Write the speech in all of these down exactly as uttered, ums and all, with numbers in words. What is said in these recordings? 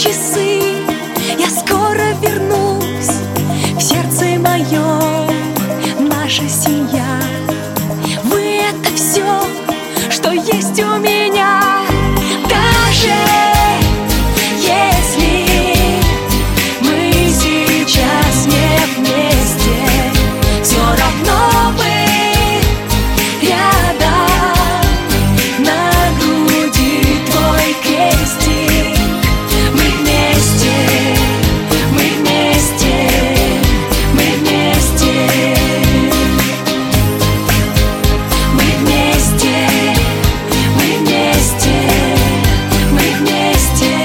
часы, я скоро вернусь. В сердце моем наша семья. Вы — это все, что есть у меня. Даже если мы сейчас не вместе, все равно мы рядом. На груди твой крестик. Мы вместе, мы вместе, мы вместе. Мы вместе, мы вместе, мы вместе.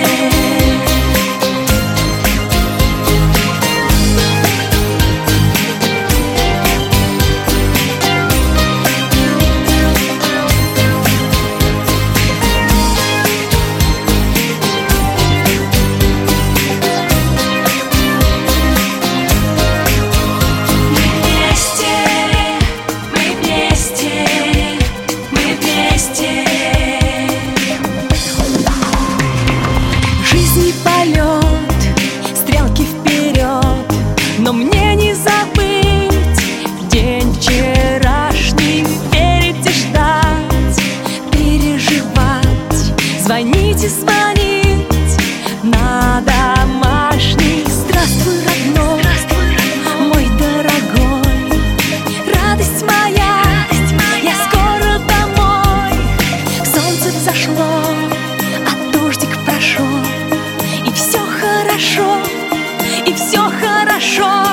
Жизни полет, стрелки вперед, но мне не забыть день вчерашний, верить и ждать, переживать, звонить и звонить на домашний. Здравствуй, родной, мой дорогой, радость моя, я скоро домой. Солнце взошло, а дождик прошел, и все хорошо, и все хорошо.